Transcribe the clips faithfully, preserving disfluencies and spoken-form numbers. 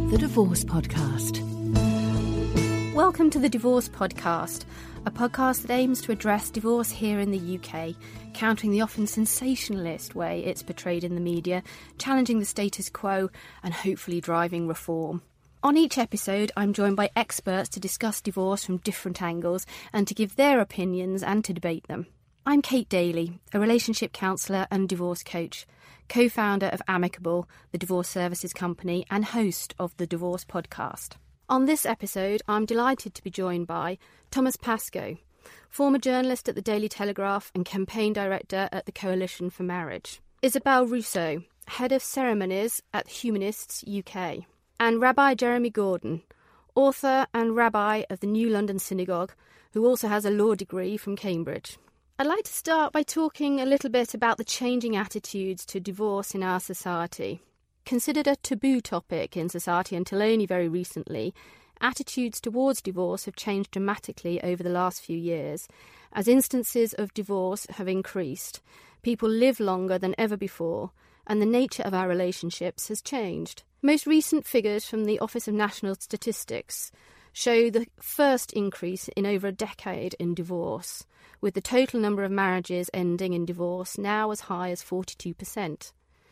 The Divorce Podcast. Welcome to The Divorce Podcast, a podcast that aims to address divorce here in the U K, countering the often sensationalist way it's portrayed in the media, challenging the status quo and hopefully driving reform. On each episode, I'm joined by experts to discuss divorce from different angles and to give their opinions and to debate them. I'm Kate Daly, a relationship counsellor and divorce coach, co-founder of Amicable, the divorce services company, and host of the Divorce Podcast. On this episode, I'm delighted to be joined by Thomas Pascoe, former journalist at the Daily Telegraph and campaign director at the Coalition for Marriage, Isabel Russo, head of ceremonies at Humanists U K, and Rabbi Jeremy Gordon, author and rabbi of the New London Synagogue, who also has a law degree from Cambridge. I'd like to start by talking a little bit about the changing attitudes to divorce in our society. Considered a taboo topic in society until only very recently, attitudes towards divorce have changed dramatically over the last few years. As instances of divorce have increased, people live longer than ever before, and the nature of our relationships has changed. Most recent figures from the Office of National Statistics show the first increase in over a decade in divorce, with the total number of marriages ending in divorce now as high as forty-two percent.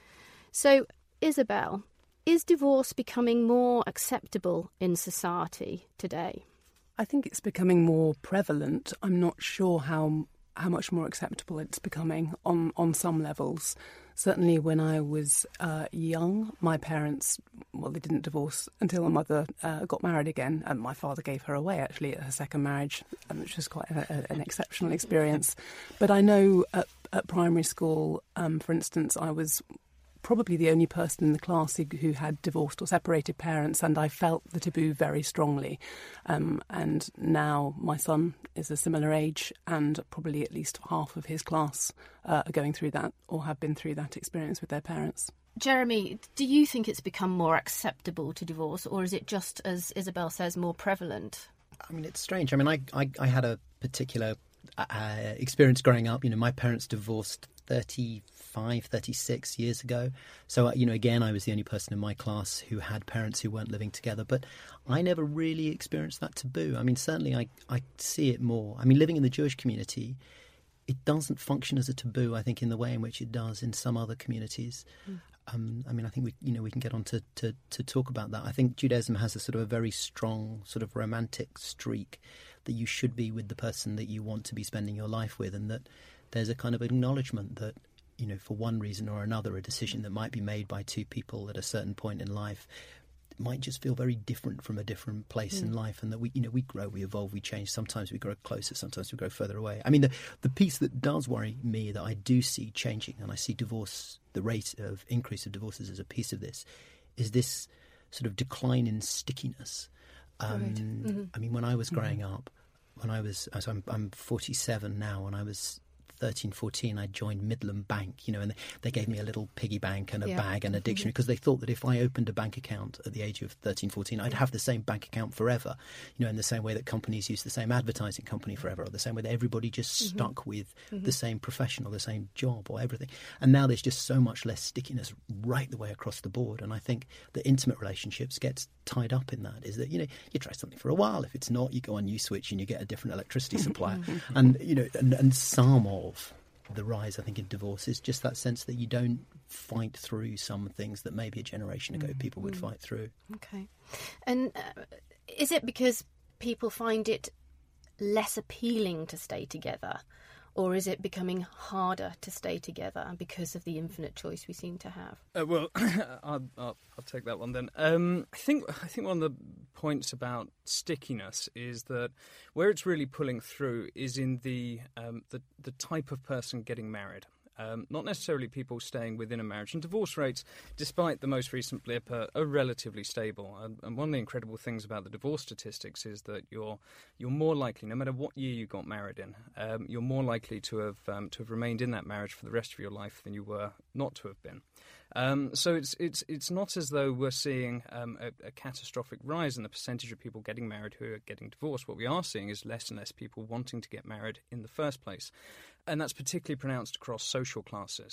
So, Isabel, is divorce becoming more acceptable in society today? I think it's becoming more prevalent. I'm not sure how how much more acceptable it's becoming on, on some levels. Certainly when I was uh, young, my parents, well, they didn't divorce until my mother uh, got married again. And my father gave her away, actually, at her second marriage, which was quite a, a, an exceptional experience. But I know at, at primary school, um, for instance, I was probably the only person in the class who, who had divorced or separated parents, and I felt the taboo very strongly. Um, and now my son is a similar age, and probably at least half of his class uh, are going through that or have been through that experience with their parents. Jeremy, do you think it's become more acceptable to divorce, or is it just, as Isabel says, more prevalent? I mean, it's strange. I mean, I, I, I had a particular uh, experience growing up. You know, my parents divorced thirty-five, thirty-six years ago. So, you know, again, I was the only person in my class who had parents who weren't living together. But I never really experienced that taboo. I mean, certainly I, I see it more. I mean, living in the Jewish community, it doesn't function as a taboo, I think, in the way in which it does in some other communities. Mm. Um, I mean, I think we, you know, we can get on to, to, to talk about that. I think Judaism has a sort of a very strong sort of romantic streak that you should be with the person that you want to be spending your life with, and that there's a kind of acknowledgement that, you know, for one reason or another, a decision that might be made by two people at a certain point in life might just feel very different from a different place mm. in life, and that we, you know, we grow, we evolve, we change. Sometimes we grow closer, sometimes we grow further away. I mean, the, the piece that does worry me, that I do see changing, and I see divorce, the rate of increase of divorces as a piece of this, is this sort of decline in stickiness. Um, right. mm-hmm. I mean, when I was growing mm-hmm. up, when I was, so I'm, I'm forty-seven now, when I was thirteen, fourteen, I joined Midland Bank, you know, and they, they gave me a little piggy bank and a yeah. bag and a dictionary, because they thought that if I opened a bank account at the age of thirteen, fourteen, I'd have the same bank account forever, you know, in the same way that companies use the same advertising company forever, or the same way that everybody just mm-hmm. stuck with mm-hmm. the same profession or the same job or everything. And now there's just so much less stickiness right the way across the board. And I think that intimate relationships gets tied up in that, is that, you know, you try something for a while. If it's not, you go on Uswitch and you get a different electricity supplier. and, you know, and, and some of the rise, I think, in divorce is just that sense that you don't fight through some things that maybe a generation ago people would fight through. Okay. And uh, is it because people find it less appealing to stay together? Or is it becoming harder to stay together because of the infinite choice we seem to have? Uh, well, I'll, I'll, I'll take that one then. Um, I think I think one of the points about stickiness is that where it's really pulling through is in the um, the, the type of person getting married. Um, not necessarily people staying within a marriage. And divorce rates, despite the most recent blip, are, are relatively stable. And, and one of the incredible things about the divorce statistics is that you're you're more likely, no matter what year you got married in, um, you're more likely to have um, to have remained in that marriage for the rest of your life than you were not to have been. Um, so it's it's it's not as though we're seeing um, a, a catastrophic rise in the percentage of people getting married who are getting divorced. What we are seeing is less and less people wanting to get married in the first place. And that's particularly pronounced across social classes.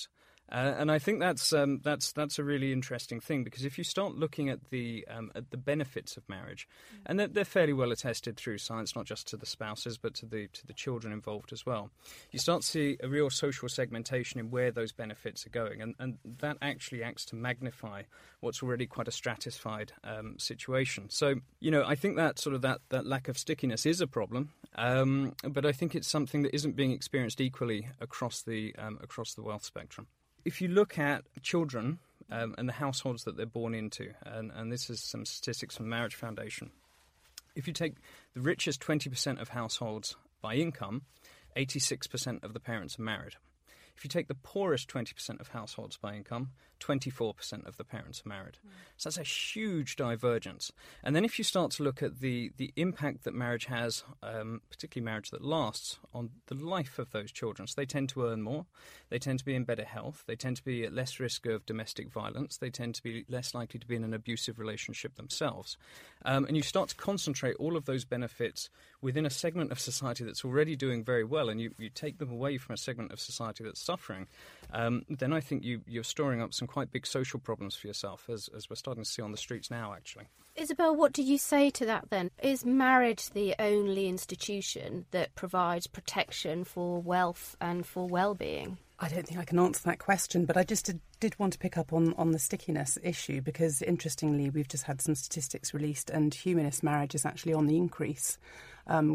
Uh, and I think that's um, that's that's a really interesting thing, because if you start looking at the um, at the benefits of marriage, and they're, they're fairly well attested through science, not just to the spouses but to the to the children involved as well, you start to see a real social segmentation in where those benefits are going, and, and that actually acts to magnify what's already quite a stratified um, situation. So, you know, I think that sort of that, that lack of stickiness is a problem, um, but I think it's something that isn't being experienced equally across the um, across the wealth spectrum. If you look at children um, and the households that they're born into, and, and this is some statistics from Marriage Foundation, if you take the richest twenty percent of households by income, eighty-six percent of the parents are married. If you take the poorest twenty percent of households by income, twenty-four percent of the parents are married. Mm. So that's a huge divergence. And then if you start to look at the, the impact that marriage has, um, particularly marriage that lasts, on the life of those children. So they tend to earn more, they tend to be in better health, they tend to be at less risk of domestic violence, they tend to be less likely to be in an abusive relationship themselves. Um, and you start to concentrate all of those benefits within a segment of society that's already doing very well, and you, you take them away from a segment of society that's suffering, um, then I think you, you're storing up some quite big social problems for yourself, as, as we're starting to see on the streets now, actually. Isabel, what do you say to that then? Is marriage the only institution that provides protection for wealth and for well-being? I don't think I can answer that question, but I just did, did want to pick up on, on the stickiness issue, because interestingly we've just had some statistics released, and humanist marriage is actually on the increase, um,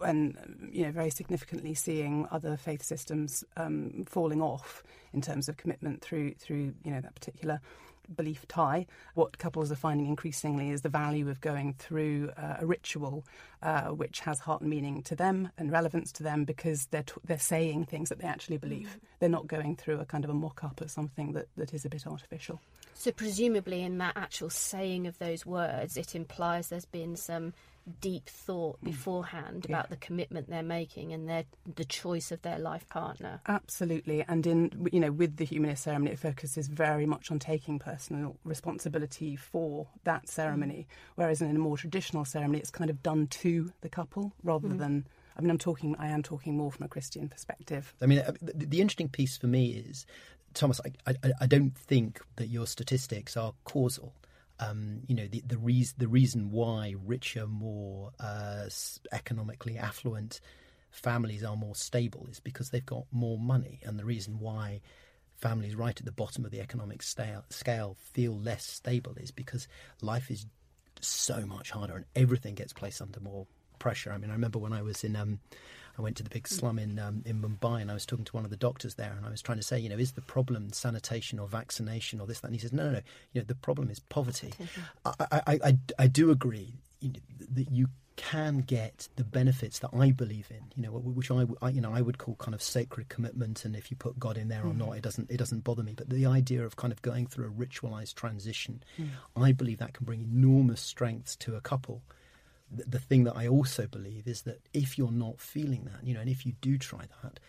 and you know very significantly seeing other faith systems um, falling off in terms of commitment through through you know that particular belief tie. What couples are finding increasingly is the value of going through uh, a ritual uh, which has heart and meaning to them and relevance to them, because they're t- they're saying things that they actually believe. Mm. They're not going through a kind of a mock-up of something that, that is a bit artificial. So presumably in that actual saying of those words, it implies there's been some deep thought beforehand yeah. about the commitment they're making and their the choice of their life partner. Absolutely. And in you know with the humanist ceremony, it focuses very much on taking personal responsibility for that ceremony, mm. whereas in a more traditional ceremony it's kind of done to the couple rather mm. than I mean I'm talking I am talking more from a Christian perspective. I mean the, the interesting piece for me is, Thomas, I, I, I don't think that your statistics are causal. Um, you know, the the, reas- the reason why richer, more uh, economically affluent families are more stable is because they've got more money. And the reason why families right at the bottom of the economic scale, scale feel less stable is because life is so much harder and everything gets placed under more pressure. I mean, I remember when I was in... Um, I went to the big slum in um, in Mumbai, and I was talking to one of the doctors there, and I was trying to say, you know, is the problem sanitation or vaccination or this, that? And he says, no, no, no. You know, the problem is poverty. I, I, I, I do agree that you can get the benefits that I believe in, you know, which I, I you know I would call kind of sacred commitment, and if you put God in there or mm. not, it doesn't it doesn't bother me. But the idea of kind of going through a ritualized transition, mm. I believe that can bring enormous strengths to a couple. The thing that I also believe is that if you're not feeling that, you know, and if you do try that,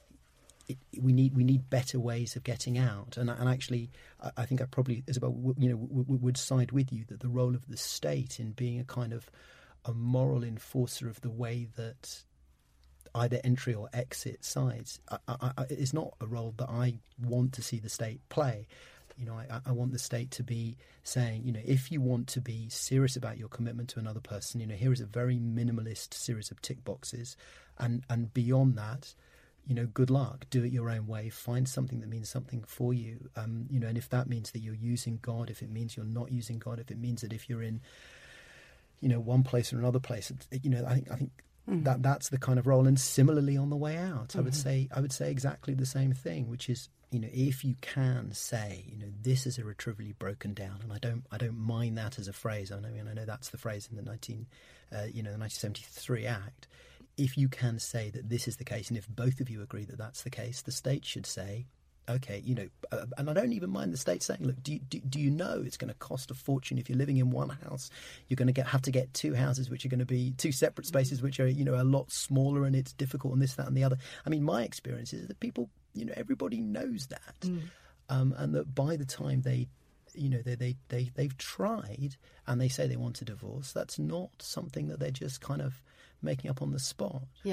it, we need we need better ways of getting out. And, and actually, I, I think I probably, Isabel, you know, w- w- would side with you that the role of the state in being a kind of a moral enforcer of the way that either entry or exit sides I, I, I, is not a role that I want to see the state play. You know, I, I want the state to be saying, you know, if you want to be serious about your commitment to another person, you know, here is a very minimalist series of tick boxes. And, and beyond that, you know, good luck. Do it your own way. Find something that means something for you. Um, you know, and if that means that you're using God, if it means you're not using God, if it means that if you're in, you know, one place or another place, it, you know, I think I think mm-hmm. that that's the kind of role. And similarly on the way out, mm-hmm. I would say I would say exactly the same thing, which is, you know, if you can say, you know, this is irretrievably broken down, and I don't, I don't mind that as a phrase. I know, I mean, I know that's the phrase in the nineteen, uh, you know, the nineteen seventy-three Act. If you can say that this is the case, and if both of you agree that that's the case, the state should say, okay, you know, uh, and I don't even mind the state saying, look, do you, do, do you know it's going to cost a fortune if you're living in one house? You're going to get have to get two houses, which are going to be two separate spaces, which are, you know, a lot smaller, and it's difficult, and this, that, and the other. I mean, my experience is that people, you know, everybody knows that, mm. um, and that by the time they, you know, they, they they they've tried and they say they want a divorce, that's not something that they're just kind of making up on the spot. Yeah.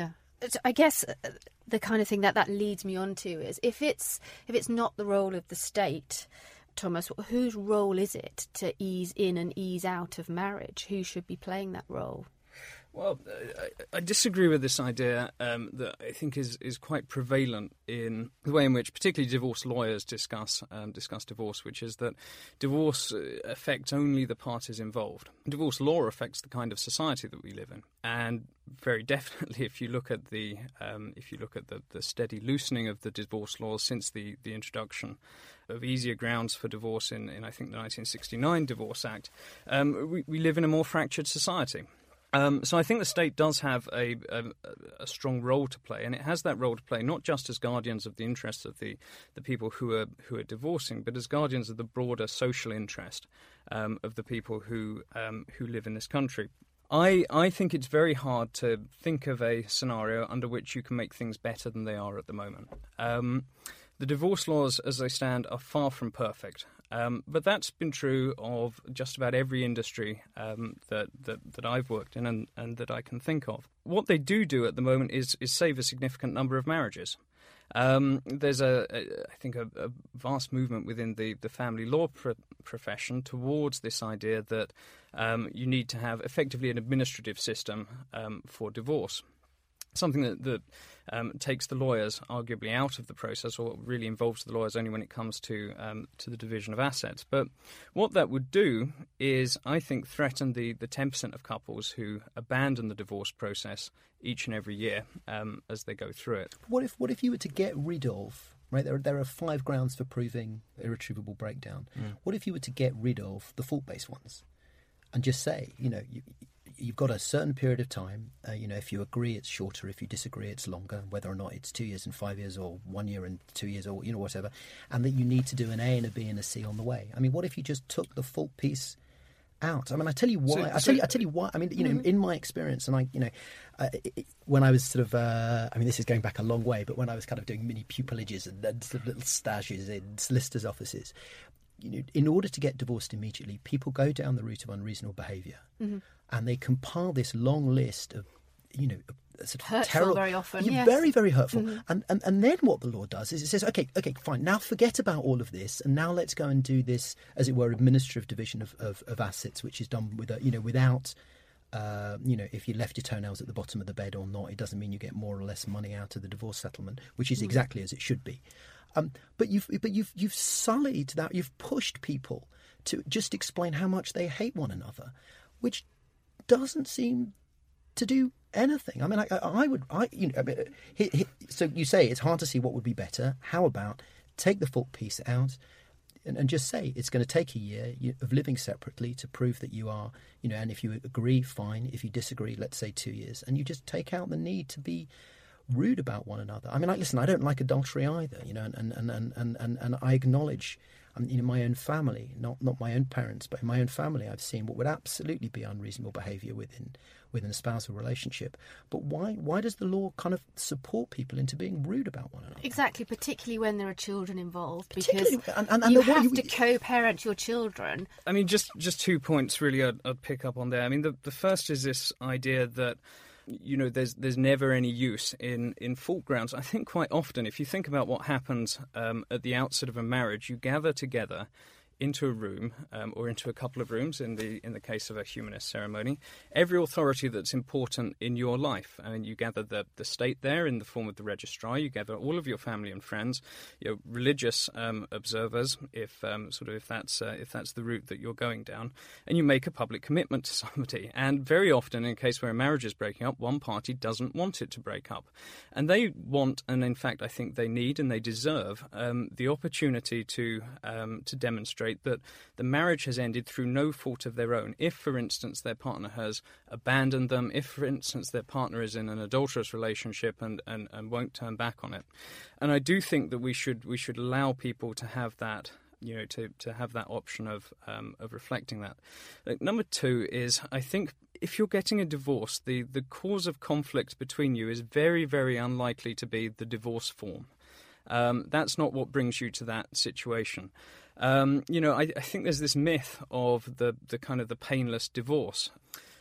I guess the kind of thing that that leads me on to is if it's if it's not the role of the state, Thomas, whose role is it to ease in and ease out of marriage? Who should be playing that role? Well, I, I disagree with this idea um, that I think is, is quite prevalent in the way in which particularly divorce lawyers discuss um, discuss divorce, which is that divorce affects only the parties involved. Divorce law affects the kind of society that we live in, and very definitely, if you look at the um, if you look at the, the steady loosening of the divorce laws since the, the introduction of easier grounds for divorce in, in I think the nineteen sixty-nine Divorce Act, um, we, we live in a more fractured society. Um, so I think the state does have a, a, a strong role to play, and it has that role to play not just as guardians of the interests of the, the people who are who are divorcing, but as guardians of the broader social interest um, of the people who um, who live in this country. I, I think it's very hard to think of a scenario under which you can make things better than they are at the moment. Um, the divorce laws, as they stand, are far from perfect. Um, but that's been true of just about every industry um, that, that that I've worked in and, and that I can think of. What they do do at the moment is, is save a significant number of marriages. Um, there's a, a, I think, a, a vast movement within the, the family law pro- profession towards this idea that um, you need to have effectively an administrative system um, for divorce. Something that, that um, takes the lawyers arguably out of the process, or really involves the lawyers only when it comes to um, to the division of assets. But what that would do is, I think, threaten the, the ten percent of couples who abandon the divorce process each and every year um, as they go through it. What if what if you were to get rid of, right, there, there are five grounds for proving irretrievable breakdown. Mm. What if you were to get rid of the fault-based ones and just say, you know, you, you've got a certain period of time, uh, you know, if you agree it's shorter, if you disagree it's longer, whether or not it's two years and five years or one year and two years or, you know, whatever, and that you need to do an A and a B and a C on the way. I mean, what if you just took the fault piece out? I mean, I tell you why. So, I tell so, you, I tell you why. I mean, you know, mm-hmm. in my experience, and I, you know, uh, it, when I was sort of, uh, I mean, this is going back a long way, but when I was kind of doing mini pupilages and, and sort of little stages in solicitors' offices, you know, in order to get divorced immediately, people go down the route of unreasonable behaviour, mm-hmm. and they compile this long list of, you know, sort of hurtful terrible, very often, yeah, yes. very, very hurtful. Mm-hmm. And, and and then what the law does is it says, okay, okay, fine, now forget about all of this, and now let's go and do this, as it were, administrative division of, of, of assets, which is done with, a, you know, without. Uh, you know, if you left your toenails at the bottom of the bed or not, it doesn't mean you get more or less money out of the divorce settlement, which is mm. exactly as it should be. Um, but you've but you've you've sullied that. You've pushed people to just explain how much they hate one another, which doesn't seem to do anything. I mean, I, I would, I you know, I mean, he, he, so you say it's hard to see what would be better. How about take the fault piece out? And, and just say it's going to take a year of living separately to prove that you are, you know, and if you agree, fine. If you disagree, let's say two years. And you just take out the need to be rude about one another. I mean, like, listen, I don't like adultery either, you know, and, and, and, and, and, and I acknowledge, um, you know, my own family, not not my own parents, but in my own family, I've seen what would absolutely be unreasonable behaviour within within a spousal relationship. But why why does the law kind of support people into being rude about one another? Exactly, particularly when there are children involved, because and, and, and you the, have you, to co-parent your children. I mean, just just two points really I'd, I'd pick up on there. I mean, the, the first is this idea that, you know, there's there's never any use in, in fault grounds. I think quite often, if you think about what happens um, at the outset of a marriage, you gather together into a room um, or into a couple of rooms in the in the case of a humanist ceremony, every authority that's important in your life. I mean, you gather the, the state there in the form of the registrar, you gather all of your family and friends, your religious um, observers, if um, sort of if that's uh, if that's the route that you're going down, and you make a public commitment to somebody. And very often, in a case where a marriage is breaking up, one party doesn't want it to break up, and they want, and in fact I think they need and they deserve um, the opportunity to um, to demonstrate that the marriage has ended through no fault of their own. If, for instance, their partner has abandoned them, if, for instance, their partner is in an adulterous relationship and, and, and won't turn back on it. And I do think that we should we should allow people to have that, you know, to, to have that option of um, of reflecting that. Like, number two is, I think if you're getting a divorce, the, the cause of conflict between you is very, very unlikely to be the divorce form. Um, that's not what brings you to that situation. Um, you know, I, I think there's this myth of the, the kind of the painless divorce.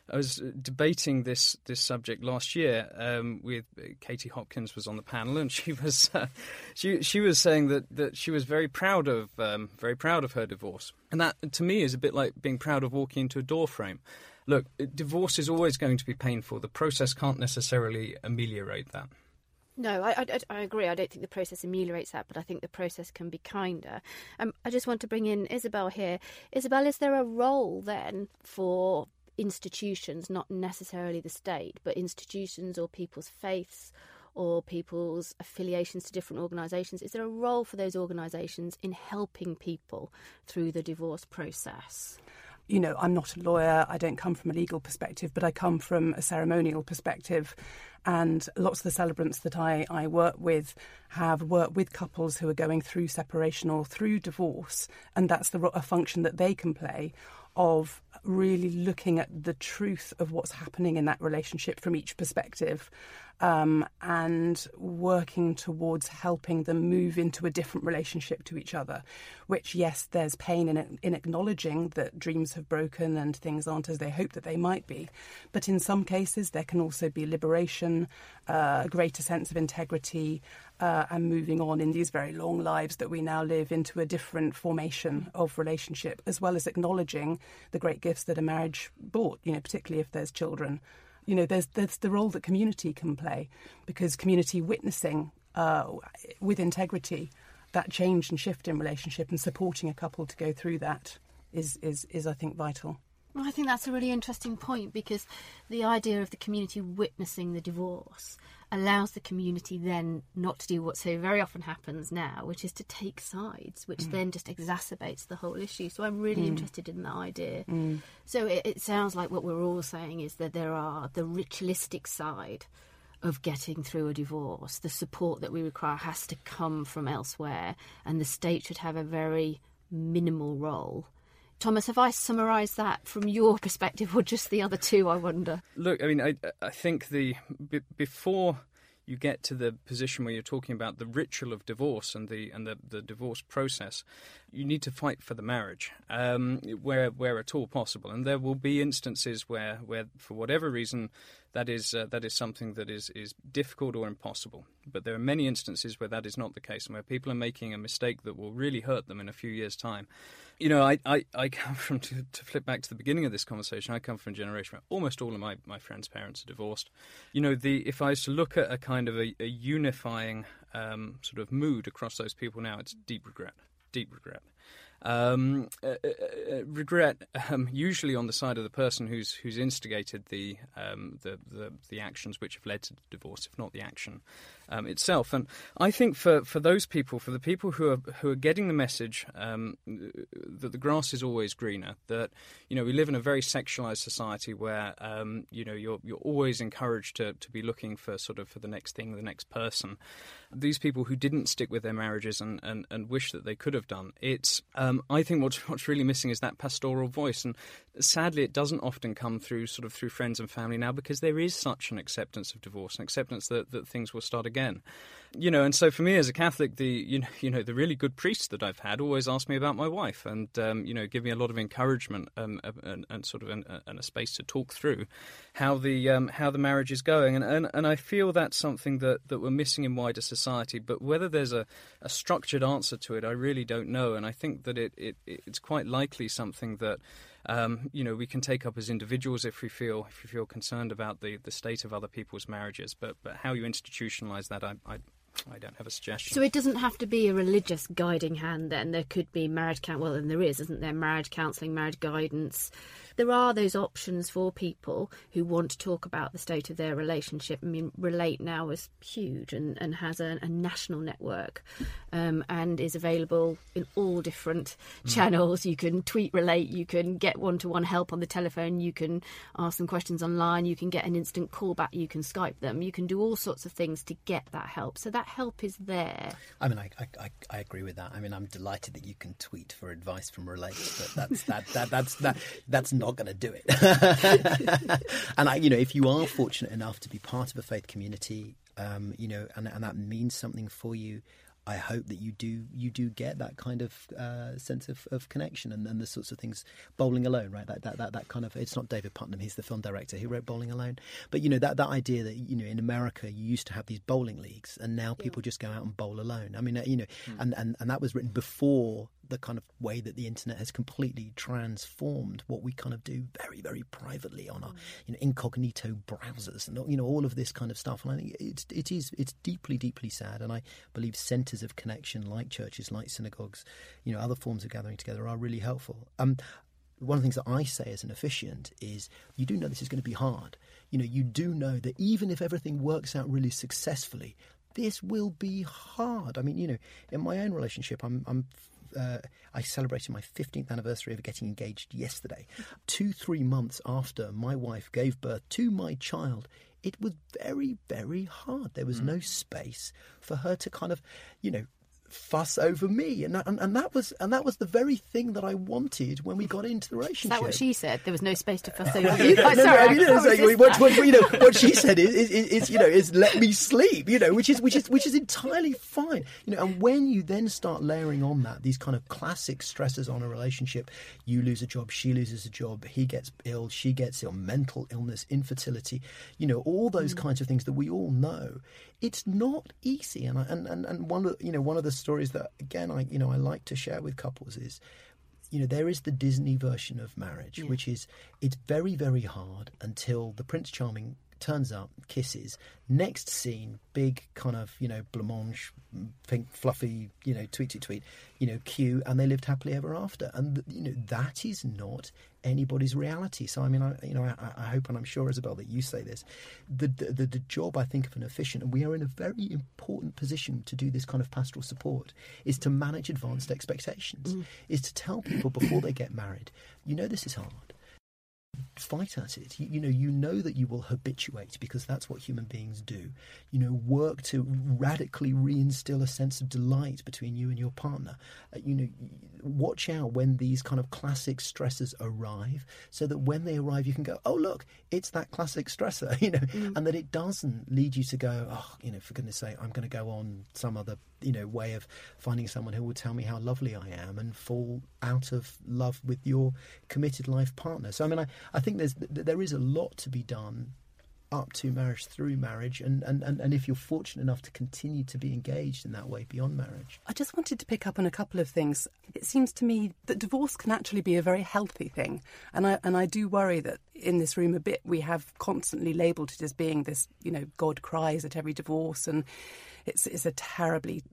I was debating this this subject last year um, with Katie Hopkins was on the panel, and she was uh, she she was saying that, that she was very proud of um, very proud of her divorce, and that to me is a bit like being proud of walking into a door frame. Look, divorce is always going to be painful. The process can't necessarily ameliorate that. No, I, I, I agree. I don't think the process ameliorates that, but I think the process can be kinder. Um, I just want to bring in Isabel here. Isabel, is there a role then for institutions, not necessarily the state, but institutions or people's faiths or people's affiliations to different organisations? Is there a role for those organisations in helping people through the divorce process? You know, I'm not a lawyer, I don't come from a legal perspective, but I come from a ceremonial perspective. And lots of the celebrants that I, I work with have worked with couples who are going through separation or through divorce. And that's the a function that they can play of really looking at the truth of what's happening in that relationship from each perspective, um, and working towards helping them move into a different relationship to each other, which, yes, there's pain in, in acknowledging that dreams have broken and things aren't as they hope that they might be. But in some cases, there can also be liberation, uh, a greater sense of integrity, uh, and moving on in these very long lives that we now live into a different formation of relationship, as well as acknowledging the great gifts that a marriage brought, you know, particularly if there's children. You know, there's there's the role that community can play, because community witnessing uh, with integrity that change and shift in relationship and supporting a couple to go through that is, is, is I think, vital. Well, I think that's a really interesting point, because the idea of the community witnessing the divorce allows the community then not to do what so very often happens now, which is to take sides, which mm. then just exacerbates the whole issue. So I'm really mm. interested in that idea. Mm. So it, it sounds like what we're all saying is that there are the ritualistic side of getting through a divorce. The support that we require has to come from elsewhere, and the state should have a very minimal role. Thomas, have I summarised that from your perspective, or just the other two, I wonder? Look, I mean, I, I think the b- before you get to the position where you're talking about the ritual of divorce and the and the, the divorce process, you need to fight for the marriage, um, where where at all possible. And there will be instances where, where for whatever reason, that is uh, that is something that is, is difficult or impossible. But there are many instances where that is not the case, and where people are making a mistake that will really hurt them in a few years' time. You know, I, I, I come from, to, to flip back to the beginning of this conversation, I come from a generation where almost all of my, my friends' parents are divorced. You know, the if I was to look at a kind of a, a unifying um, sort of mood across those people now, it's deep regret, deep regret. Um, uh, uh, regret, um, usually on the side of the person who's who's instigated the, um, the the the actions which have led to divorce, if not the action um, itself. And I think for, for those people, for the people who are who are getting the message um, that the grass is always greener, that you know we live in a very sexualized society where um, you know you're you're always encouraged to to be looking for sort of for the next thing, the next person. These people who didn't stick with their marriages and, and, and wish that they could have done, it's um, I think what's what's really missing is that pastoral voice, and sadly it doesn't often come through sort of through friends and family now, because there is such an acceptance of divorce, an acceptance that, that things will start again. You know, and so for me as a Catholic, the you know you know the really good priests that I've had always ask me about my wife, and um, you know give me a lot of encouragement um, and, and sort of an, and a space to talk through how the um, how the marriage is going, and, and and I feel that's something that, that we're missing in wider society. But whether there's a, a structured answer to it, I really don't know, and I think that it, it it's quite likely something that um, you know we can take up as individuals if we feel if we feel concerned about the, the state of other people's marriages. But but how you institutionalise that, I. I I don't have a suggestion. So it doesn't have to be a religious guiding hand then. There could be marriage counselling. Well, and there is, isn't there? Marriage counselling, marriage guidance. There are those options for people who want to talk about the state of their relationship. I mean, Relate now is huge and, and has a, a national network um, and is available in all different mm. channels. You can tweet Relate, you can get one-to-one help on the telephone, you can ask them questions online, you can get an instant call back, you can Skype them, you can do all sorts of things to get that help. So that help is there. I mean, I, I, I agree with that. I mean, I'm delighted that you can tweet for advice from Relate, but that's that, that that's that that's not going to do it. And I, you know, if you are fortunate enough to be part of a faith community, um, you know, and, and that means something for you, I hope that you do you do get that kind of uh, sense of, of connection and, and the sorts of things. Bowling Alone, right? That, that that that kind of, it's not David Putnam, he's the film director. He wrote Bowling Alone. But you know, that that idea that, you know, in America you used to have these bowling leagues, and now people yeah. just go out and bowl alone. I mean, uh, you know, mm. and, and and that was written before the kind of way that the internet has completely transformed what we kind of do very, very privately on our, you know, incognito browsers and, you know, all of this kind of stuff. And I think it's it is it's deeply, deeply sad. And I believe centres of connection like churches, like synagogues, you know, other forms of gathering together are really helpful. Um, one of the things that I say as an officiant is you do know this is going to be hard. You know, you do know that even if everything works out really successfully, this will be hard. I mean, you know, in my own relationship, I'm I'm Uh, I celebrated my fifteenth anniversary of getting engaged yesterday. Two, three months after my wife gave birth to my child, it was very, very hard. There was mm. no space for her to kind of, you know, fuss over me, and that, and, and that was and that was the very thing that I wanted when we got into the relationship. Is that what she said? There was no space to fuss over you. no, no, Sorry, no, you know, like, what, what, you know, what she said is, is, is, you know, is let me sleep. You know, which is which is which is entirely fine. You know, and when you then start layering on that these kind of classic stressors on a relationship, you lose a job, she loses a job, he gets ill, she gets ill, mental illness, infertility, you know, all those mm. kinds of things that we all know. It's not easy, and I, and and and one of you know one of the stories that again I you know I like to share with couples is, you know, there is the Disney version of marriage, yeah. which is it's very, very hard until the Prince Charming turns up, kisses. Next scene, big kind of, you know, blancmange, pink, fluffy, you know, tweet, tweet, tweet, you know, cue, and they lived happily ever after. And, you know, that is not anybody's reality. So, I mean, I, you know, I, I hope, and I'm sure, Isabel, that you say this, the, the, the job, I think, of an officiant, and we are in a very important position to do this kind of pastoral support, is to manage advanced expectations, mm. is to tell people before they get married, you know, this is hard. Fight at it. You, you know, you know that you will habituate because that's what human beings do. You know, work to radically reinstill a sense of delight between you and your partner. Uh, you know, watch out when these kind of classic stressors arrive, so that when they arrive, you can go, "Oh, look, it's that classic stressor," you know, mm. and that it doesn't lead you to go, "Oh, you know, for goodness' sake, I'm going to go on some other, you know, way of finding someone who will tell me how lovely I am," and fall out of love with your committed life partner. So, I mean, I, I think there's there is a lot to be done up to marriage, through marriage, and, and, and, and if you're fortunate enough to continue to be engaged in that way beyond marriage. I just wanted to pick up on a couple of things. It seems to me that divorce can actually be a very healthy thing, and I and I do worry that in this room a bit we have constantly labelled it as being this, you know, God cries at every divorce, and it's it's a terribly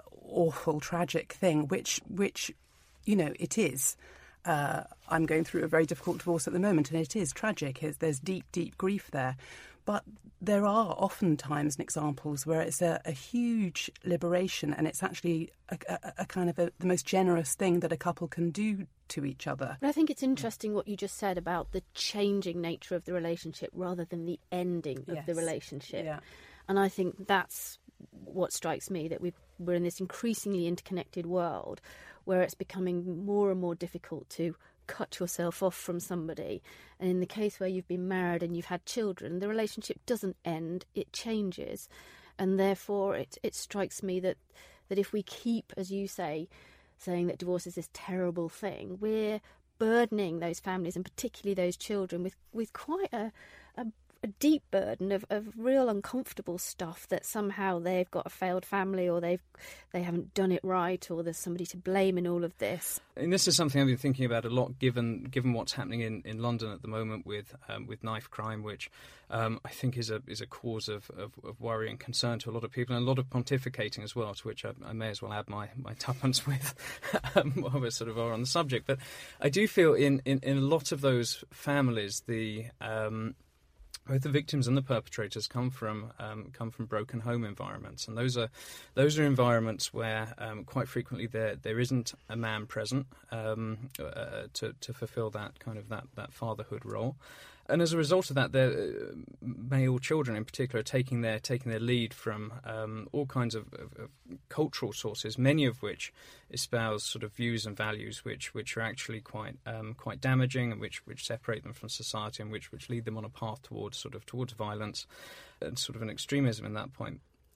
awful, tragic thing, which which you know it is. Uh, I'm going through a very difficult divorce at the moment, and it is tragic. It's, there's deep, deep grief there. But there are often times and examples where it's a, a huge liberation, and it's actually a, a, a kind of a, the most generous thing that a couple can do to each other. But I think it's interesting what you just said about the changing nature of the relationship rather than the ending of yes. the relationship. Yeah. And I think that's what strikes me, that we've, we're in this increasingly interconnected world where it's becoming more and more difficult to cut yourself off from somebody. And in the case where you've been married and you've had children, the relationship doesn't end, it changes. And therefore it, it strikes me that, that if we keep, as you say, saying that divorce is this terrible thing, we're burdening those families and particularly those children with, with quite a, a a deep burden of, of real uncomfortable stuff, that somehow they've got a failed family, or they've they haven't done it right, or there's somebody to blame in all of this. And this is something I've been thinking about a lot, given given what's happening in, in London at the moment with um, with knife crime, which um, I think is a is a cause of, of, of worry and concern to a lot of people, and a lot of pontificating as well, to which I, I may as well add my, my tuppence with um, while we sort of are on the subject. But I do feel in, in, in a lot of those families, the um, both the victims and the perpetrators come from um, come from broken home environments, and those are those are environments where um, quite frequently there there isn't a man present um, uh, to to fulfil that kind of that, that fatherhood role. And as a result of that, their uh, male children in particular are taking their taking their lead from um, all kinds of, of, of cultural sources, many of which espouse sort of views and values which which are actually quite um, quite damaging, and which which separate them from society, and which which lead them on a path towards sort of towards violence and sort of an extremism in that point.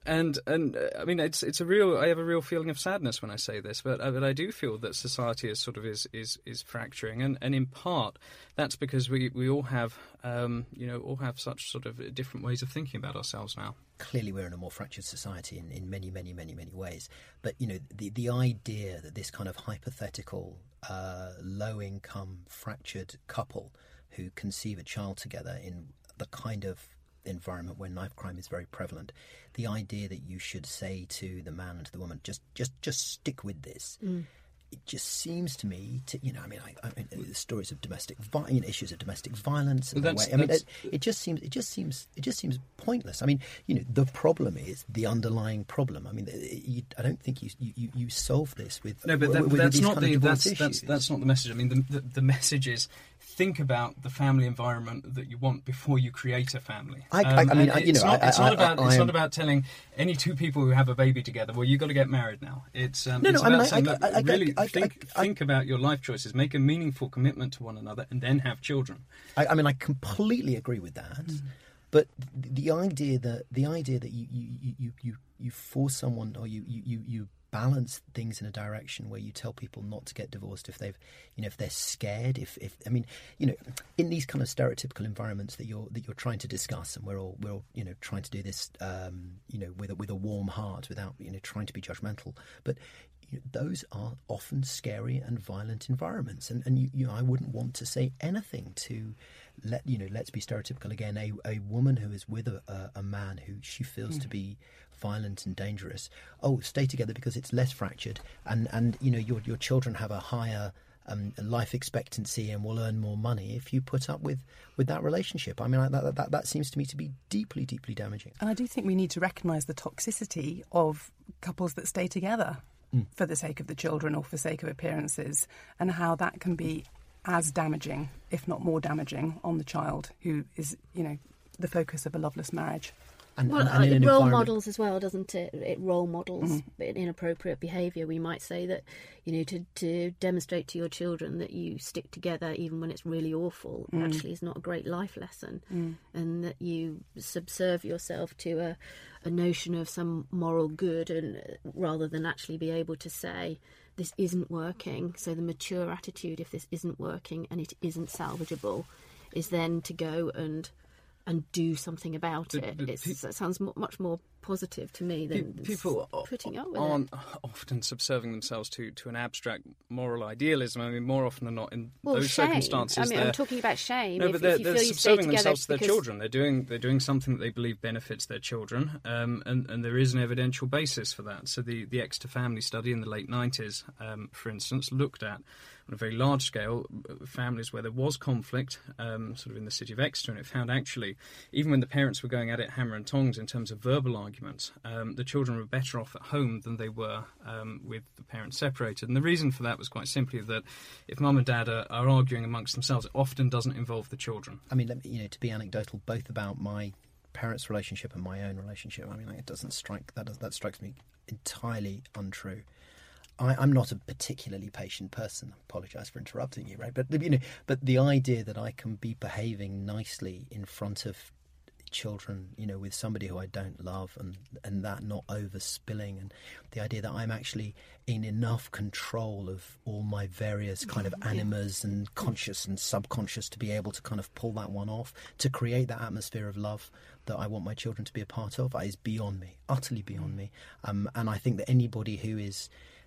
And and uh, I mean, it's it's a real. I have a real feeling of sadness when I say this, but uh, but I do feel that society is sort of is is, is fracturing, and, and in part that's because we, we all have um, you know all have such sort of different ways of thinking about ourselves now. Clearly, we're in a more fractured society in, in many many many many ways. But you know, the the idea that this kind of hypothetical uh, low income fractured couple who conceive a child together in the kind of environment where knife crime is very prevalent, the idea that you should say to the man and to the woman, just just just stick with this, mm. it just seems to me to, you know, I mean, I, I mean, the stories of domestic vi- you know, issues of domestic violence. Well, that's, I mean, that's, it, it just seems, it just seems, it just seems pointless. I mean, you know, the problem is the underlying problem. I mean, you, I don't think you, you you solve this with no, but that, with, with that's these not kind the of that's, issues. that's that's not the message. I mean, the, the the message is think about the family environment that you want before you create a family. I, um, I, I mean, I, you know, not, I, it's I, not about I, I, it's am... not about telling any two people who have a baby together, well, you've got to get married now. It's um, no, it's no, about I mean, saying, I, look, I, I, really I, I, think I, I, think about your life choices, make a meaningful commitment to one another, and then have children. I, I mean, I completely agree with that. Mm. But the, the idea that the idea that you you, you, you, you force someone or you, you, you balance things in a direction where you tell people not to get divorced if they've, you know, if they're scared, if, if I mean, you know, in these kind of stereotypical environments that you're that you're trying to discuss, and we're all we're all you know trying to do this, um, you know, with a, with a warm heart without you know trying to be judgmental, but. You know, those are often scary and violent environments, and and you, you know, I wouldn't want to say anything to let you know. Let's be stereotypical again. A a woman who is with a, a, a man who she feels mm. to be violent and dangerous. Oh, stay together because it's less fractured, and and you know your your children have a higher um, life expectancy and will earn more money if you put up with, with that relationship. I mean, that, that that seems to me to be deeply deeply damaging. And I do think we need to recognise the toxicity of couples that stay together. Mm. For the sake of the children or for the sake of appearances, and how that can be as damaging, if not more damaging, on the child who is, you know, the focus of a loveless marriage. And, well, and, and it role models as well, doesn't it? It role models mm-hmm. inappropriate behaviour. We might say that, you know, to, to demonstrate to your children that you stick together even when it's really awful mm. actually is not a great life lesson, mm. and that you subserve yourself to a, a notion of some moral good, and rather than actually be able to say this isn't working. So the mature attitude, if this isn't working and it isn't salvageable, is then to go and and do something about the, it. The, it's, pe- it sounds m- much more positive to me than people putting up with aren't it. often subserving themselves to, to an abstract moral idealism. I mean, more often than not in well, those shame. circumstances. I mean, I'm talking about shame. No, if, but they're, if you they're feel you subserving stay themselves to their because... children. They're doing they're doing something that they believe benefits their children, um, and, and there is an evidential basis for that. So the, the Exeter Family Study in the late nineties, um, for instance, looked at on a very large scale families where there was conflict, um, sort of in the city of Exeter, and it found actually, even when the parents were going at it hammer and tongs in terms of verbal arguments, um, the children were better off at home than they were um, with the parents separated. And the reason for that was quite simply that if mum and dad are, are arguing amongst themselves, it often doesn't involve the children. I mean, let me, you know, to be anecdotal, both about my parents' relationship and my own relationship, I mean, it doesn't strike that that strikes me entirely untrue. I, I'm not a particularly patient person. I apologise for interrupting you, right? But you know, but the idea that I can be behaving nicely in front of children, you know, with somebody who I don't love, and and that not overspilling, and the idea that I'm actually in enough control of all my various kind of animas and conscious and subconscious to be able to kind of pull that one off, to create that atmosphere of love that I want my children to be a part of, is beyond me, utterly beyond me. Um, and I think that anybody who is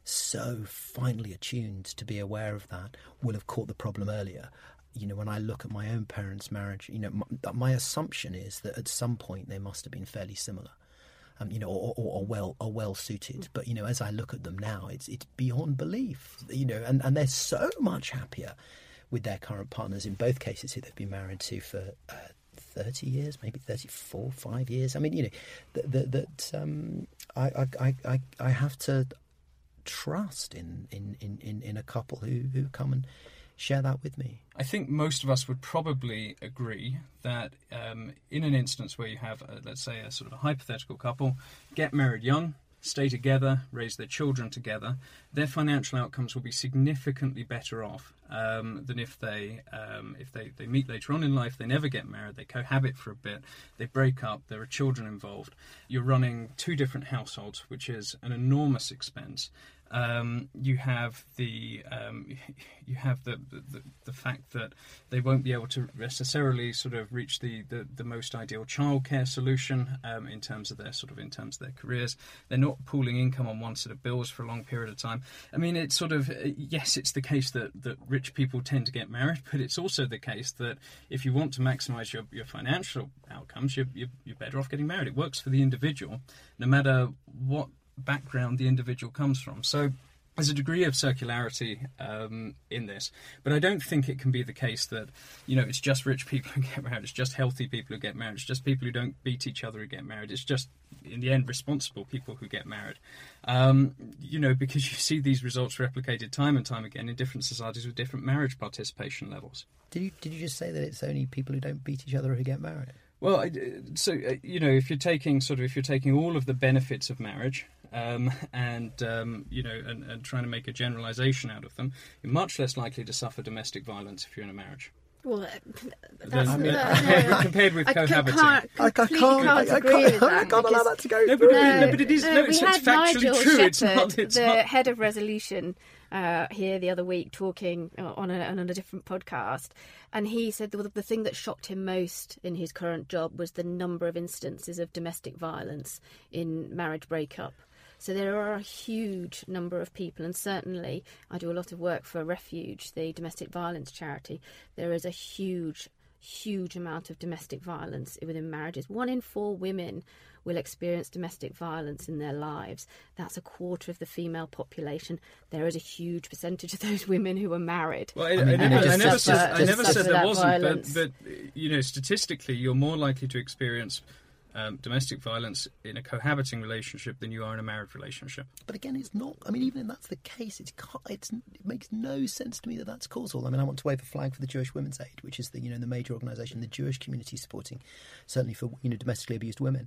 so finely attuned to be aware of that will have caught the problem earlier. You know, when I look at my own parents' marriage, you know, my, my assumption is that at some point they must have been fairly similar, um, you know, or, or, or well, or well suited. But you know, as I look at them now, it's it's beyond belief. You know, and, and they're so much happier with their current partners in both cases who they've been married to for uh, thirty years, maybe thirty-four, five years. I mean, you know, that that, that um, I, I I I have to trust in in, in, in in a couple who who come and share that with me. I think most of us would probably agree that um, in an instance where you have, a, let's say, a sort of a hypothetical couple, get married young, stay together, raise their children together, their financial outcomes will be significantly better off um, than if they um, if they, they meet later on in life, they never get married, they cohabit for a bit, they break up, there are children involved. You're running two different households, which is an enormous expense. Um, you have the um, you have the, the the fact that they won't be able to necessarily sort of reach the, the, the most ideal childcare solution um, in terms of their sort of in terms of their careers. They're not pooling income on one set of bills for a long period of time. I mean, it's sort of yes, it's the case that, that rich people tend to get married, but it's also the case that if you want to maximise your, your financial outcomes, you're, you're you're better off getting married. It works for the individual, no matter what background the individual comes from. So there's a degree of circularity um, in this, but I don't think it can be the case that, you know, it's just rich people who get married, it's just healthy people who get married, it's just people who don't beat each other who get married, it's just, in the end, responsible people who get married. Um, you know, because you see these results replicated time and time again in different societies with different marriage participation levels. Did you, did you just say that it's only people who don't beat each other who get married? Well, so, you know, if you're taking sort of, if you're taking all of the benefits of marriage, Um, and, um, you know, and, and trying to make a generalisation out of them, you're much less likely to suffer domestic violence if you're in a marriage. Well, that's I mean, that, no. compared with I cohabiting. Can't, I can't, can't I agree can't, with that. I can't allow that to go. No, but, No, no, but it is, no, no, we it's, had it's factually Nigel true. Shepherd, It's not, it's the not. head of resolution, uh, here the other week talking on a, on a different podcast, and he said the, the thing that shocked him most in his current job was the number of instances of domestic violence in marriage breakup. So there are a huge number of people, and certainly I do a lot of work for Refuge, the domestic violence charity. There is a huge, huge amount of domestic violence within marriages. One in four women will experience domestic violence in their lives. That's a quarter of the female population. There is a huge percentage of those women who are married. Well, I, I mean, I never, I never suffer- said, I never suffer said there that wasn't, violence. but, but, you know, statistically, you're more likely to experience Um, domestic violence in a cohabiting relationship than you are in a married relationship. But again, it's not. I mean, even if that's the case, it's, it's it makes no sense to me that that's causal. I mean, I want to wave a flag for the Jewish Women's Aid, which is the you know the major organisation, the Jewish community supporting, certainly for you know domestically abused women.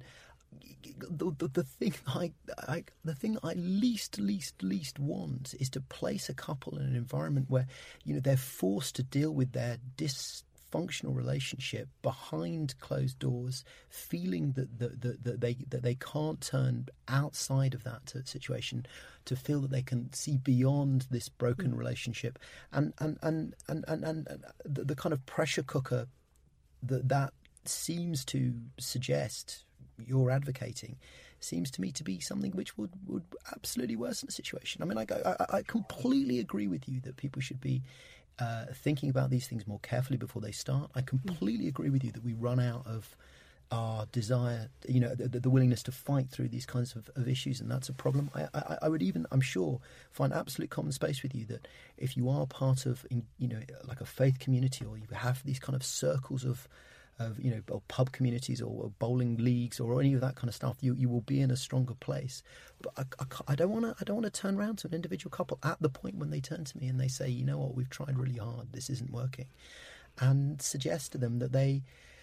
The, the, the thing I, I the thing I least least least want is to place a couple in an environment where you know they're forced to deal with their dis. functional relationship behind closed doors, feeling that, that, that, that they that they can't turn outside of that situation, to feel that they can see beyond this broken mm. relationship, and and and and and, and, and the, the kind of pressure cooker that that seems to suggest you're advocating seems to me to be something which would, would absolutely worsen the situation. I mean, I, I I completely agree with you that people should be Uh, thinking about these things more carefully before they start. I completely agree with you that we run out of our desire, you know, the, the willingness to fight through these kinds of, of issues, and that's a problem. I, I, I would even, I'm sure, find absolute common space with you that if you are part of, you know, like a faith community, or you have these kind of circles of, of you know, or pub communities or bowling leagues or any of that kind of stuff, you, you will be in a stronger place. But I, I, I don't want to. I don't want to turn around to an individual couple at the point when they turn to me and they say, you know what, we've tried really hard, this isn't working, and suggest to them that they,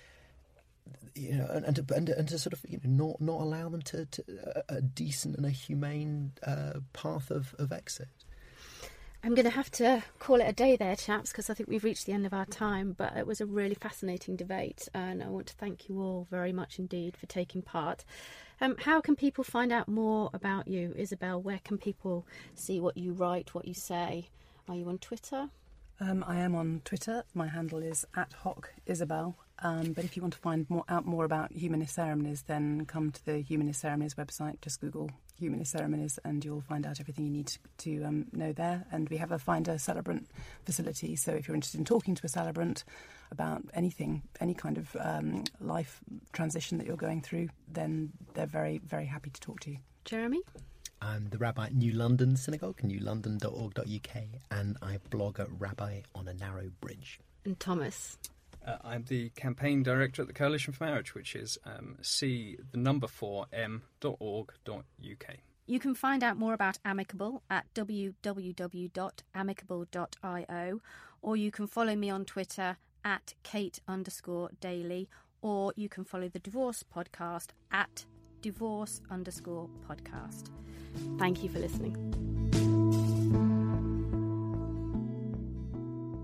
you know, and, and to and, and to sort of you know not not allow them to, to a, a decent and a humane uh, path of, of exit. I'm going to have to call it a day there, chaps, because I think we've reached the end of our time, but it was a really fascinating debate, and I want to thank you all very much indeed for taking part. Um, how can people find out more about you, Isabel? Where can people see what you write, what you say? Are you on Twitter? Um, I am on Twitter. My handle is at Hock Isabel. Um, but if you want to find more out more about humanist ceremonies, then come to the Humanist Ceremonies website. Just Google Humanist Ceremonies and you'll find out everything you need to, to um, know there. And we have a Find a Celebrant facility. So if you're interested in talking to a celebrant about anything, any kind of um, life transition that you're going through, then they're very, very happy to talk to you. Jeremy? I'm the rabbi at New London Synagogue, new london dot org dot U K, and I blog at Rabbi on a Narrow Bridge. And Thomas? Uh, I'm the campaign director at the Coalition for Marriage, which is um, c the number four m dot org dot U K. You can find out more about Amicable at w w w dot amicable dot io, or you can follow me on Twitter at Kate underscore Daly, or you can follow the Divorce Podcast at divorce underscore podcast. Thank you for listening.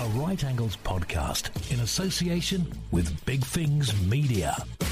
a Right Angles podcast in association with Big Things Media.